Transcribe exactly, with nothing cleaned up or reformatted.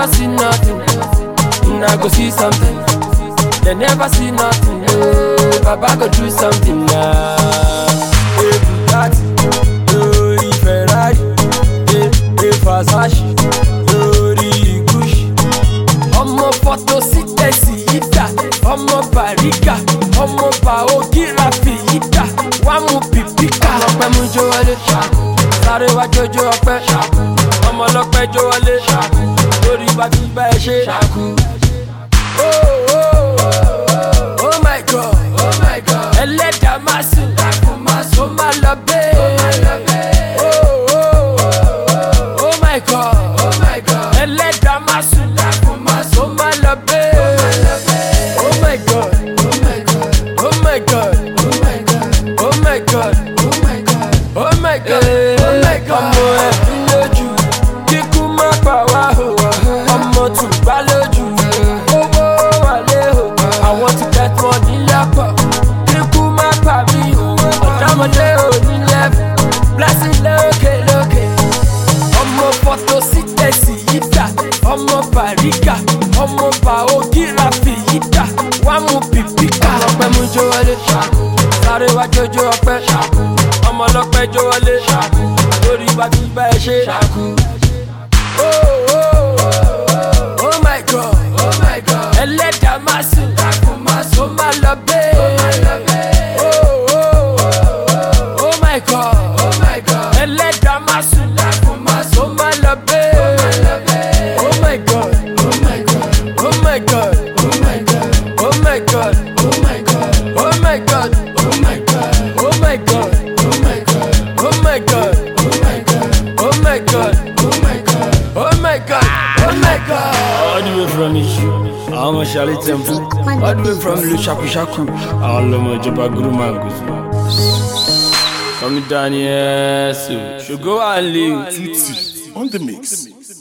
never see nothing. I go see something. They never see nothing. Oh, Baba go do something now. Hey, Bugatti, Lori Ferrari, hey, hey, Versace, Lori Gucci. Ọmọ photosynthesis yíta, ọmọ Bariga, ọmọ Baogirafi yíta, wá mú pìpíkà. Ọlọ́pẹ́ mú jó wọlé, sáré wá jójó ọpẹ́. Ọmọ ọlọ́pẹ́ jó wọlé, lórí bàbí bá ẹ ṣe. Oh, oh, oh, oh my God, oh my God. Ẹlẹ́dàá máa sùn, ó máa lọ bẹ́ẹ̀. Oh, oh, oh, oh my God, oh my God. Ẹlẹ́dàá máa sùn, ó máa lọ bẹ́ẹ̀. Oh my God, oh my God, oh my God, oh my God, oh my God, oh my God, oh my God, oh my God. Ọmọ ẹ̀fín lójú, kíkú má pa wá o. Ọmọ tùgbá lójú. I want to get money lẹ́pọ̀, kíkú má pa mí o. Ọ̀dọ́mọdé ò ní lẹ́fù, blessing lókè lókè. Ọmọ photosynthesis yíta, ọmọ Bariga, ọmọ Baogirafi yíta, wá mú pìpíkà. Ọlọ́pẹ́ mú jó wọlé, sáré wá jójó ọpẹ́. Ọmọ ọlọ́pẹ́ jó wọlé, lórí bàbí bá ẹ ṣe. Oh, oh, oh, oh my God, oh my God. Ẹlẹ́dàá máa sùn, ó máa lọ bẹ́ẹ̀. Oh, oh, oh, oh my God, oh my God. Ẹlẹ́dàá máa sùn, ó máa lọ bẹ́ẹ̀. Oh my God, oh my God, oh my God, oh my God, oh my God, oh my God, oh my God, oh my God, oh my God, oh my God, oh my God, oh my God, oh my God, oh my God, oh my God, oh my God. All the way from Issue, I'm a Charlie Temple. All the way from Le Shaku Shaku, all of my Joba Guru Mangus. Come down here, so go and live. On the mix.